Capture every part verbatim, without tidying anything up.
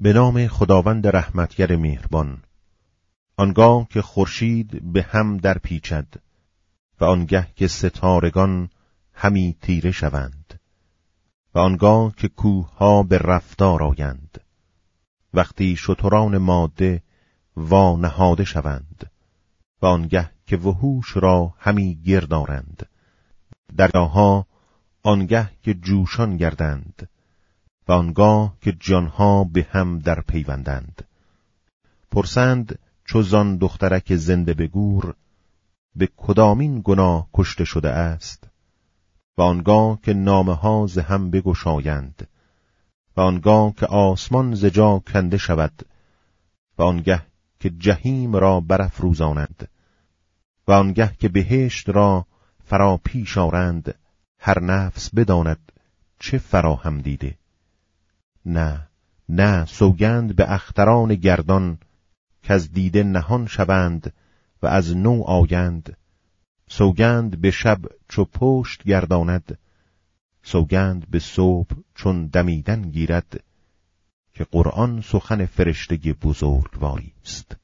به نام خداوند رحمتگر مهربان. آنگاه که خورشید به هم در پیچد و آنگه که ستارگان همی تیره شوند و آنگاه که کوهها به رفتار آیند، وقتی شتران ماده وا نهاده شوند و آنگه که وحوش را همی گردارند، دریاها آنگه که جوشان گردند و آنگاه که جانها به هم در پیوندند. پرسند چو زان دخترک زنده به گور، به کدامین گناه کشته شده است؟ و آنگاه که نامه ها ز هم بگشایند و آنگاه که آسمان ز جا کنده شود و آنگه که جهیم را برافروزانند و آنگه که بهشت را فرا پیش آرند، هر نفس بداند چه فراهم دیده. نه نه سوگند به اختران گردان که از دیده نهان شوند و از نو آیند. سوگند به شب چو پشت گرداند، سوگند به صبح چون دمیدن گیرد، که قرآن سخن فرشته بزرگواری است.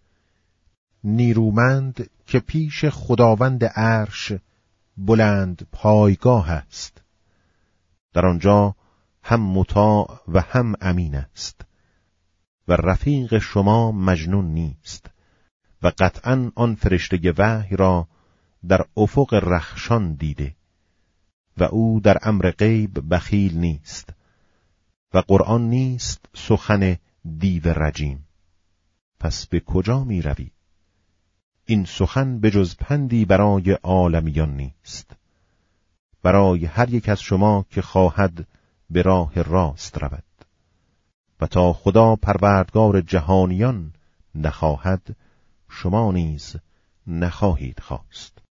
نیرومند که پیش خداوند عرش بلند پایگاه است، در آنجا هم مطاع و هم امین است. و رفیق شما مجنون نیست و قطعاً آن فرشته وحی را در افق رخشان دیده و او در امر غیب بخیل نیست و قرآن نیست سخن دیو رجیم. پس به کجا می روی؟ این سخن به جز پندی برای عالمیان نیست، برای هر یک از شما که خواهد به راه راست رود. و تا خدا پروردگار جهانیان نخواهد، شما نیز نخواهید خواست.